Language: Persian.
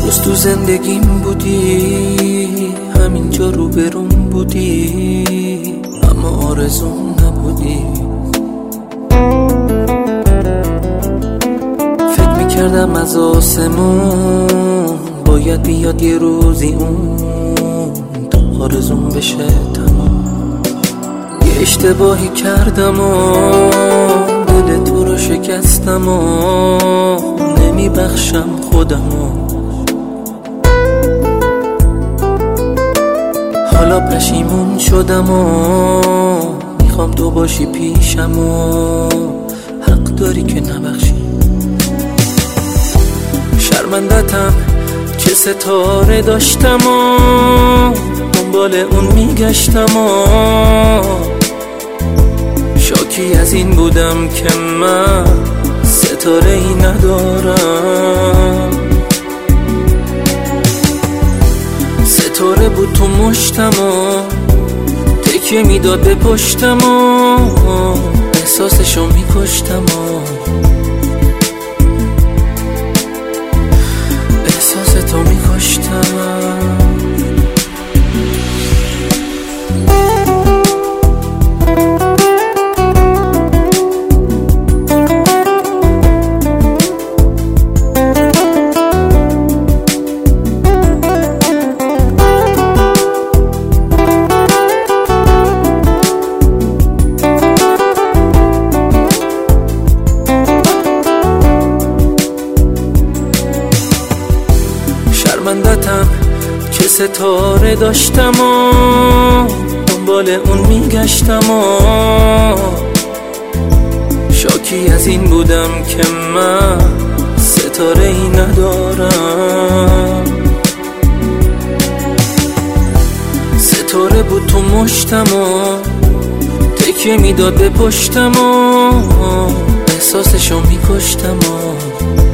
روز تو زندگیم بودی، همینجا رو برون بودی، اما آرزوم نبودی. فکر میکردم از آسمون باید بیاد یه روزی اون تا آرزوم بشه تمام. یه اشتباهی کردم و دل تو رو شکستم و نمیبخشم خودمو. حالا پشیمون شدم و میخوام تو باشی پیشم و حق داری که نبخشی. شرمندتم چه ستاره داشتم و دنبال اون میگشتم و شاکی از این بودم که من ستاره ای ندارم. ستاره بود تو مشتم و تکیه میداد به پشتم و احساسشو میکشتم و احساس تو میکشتم. شرمندتم چه ستاره داشتم و دنبال اون میگشتم و شاکی از این بودم که من ستاره ای ندارم. ستاره بود تو مشتم و تکیه میداد به پشتم و احساسشو میکشتم و